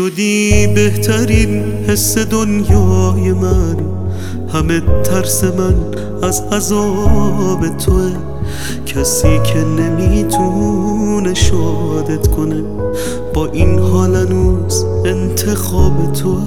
شدی بهترین حس دنیای من، همه ترس من از عذاب توه. کسی که نمیتونه شادت کنه، با این حال هنوز انتخاب توه.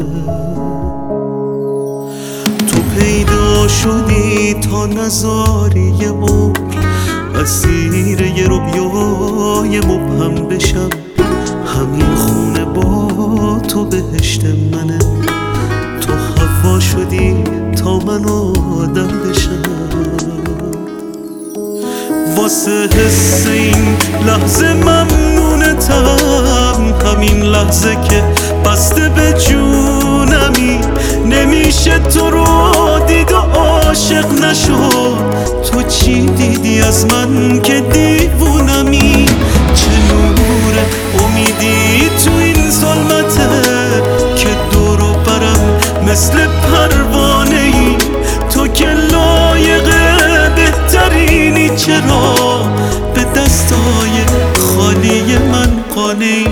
تو پیدا شدی تا نذاری یه عمر اسیر یه رویای مبهم بشم. همین خونه با تو بهشت منه، تو هوا شدی تا من آدم بشم. واسه حس این لحظه ممنونتم، همین لحظه که بسته به جونمی. نمیشه تو رو دید و عاشق نشد. تو چی دیدی از من که دیوونمی؟ چه نور امیدی تو این ظلمته که دور و برم مثل پروانه ای. تو که لایق بهترینی، چرا به دستای خالی من قانعی؟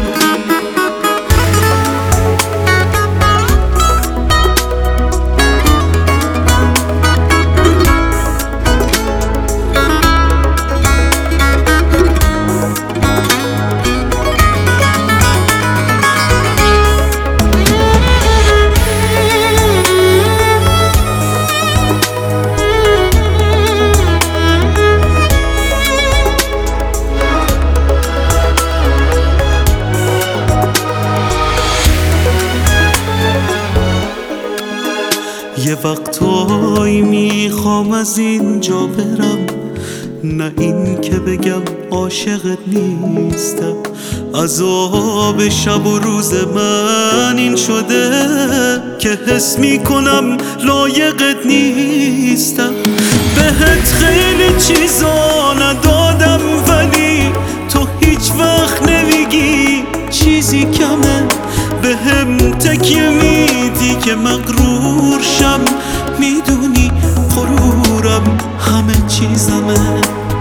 یه وقتایی میخوام از اینجا برم، نه این که بگم عاشقت نیستم. عذاب شب و روز من این شده که حس میکنم لایقت نیستم. بهت خیلی چیزا ندادم ولی تو هیچ وقت نمیگی چیزی کمه. بهم تکیه میدی که مغرور شم، میدونی غرورم همه چیزمه.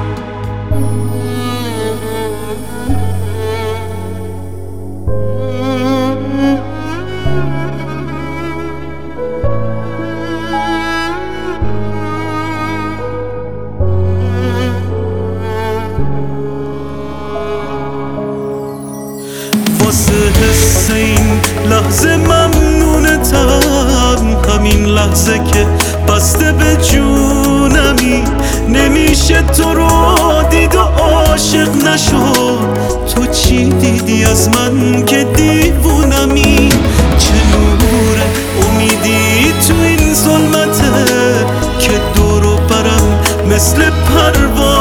واسه حس این لحظه ممنونتم، همین لحظه که بسته به جونمی. نمیشه تو رو دید و عاشق نشد. تو چی دیدی از من که دیوونمی؟ چه نور امیدی تو این ظلمته که دور و برم مثل پروانه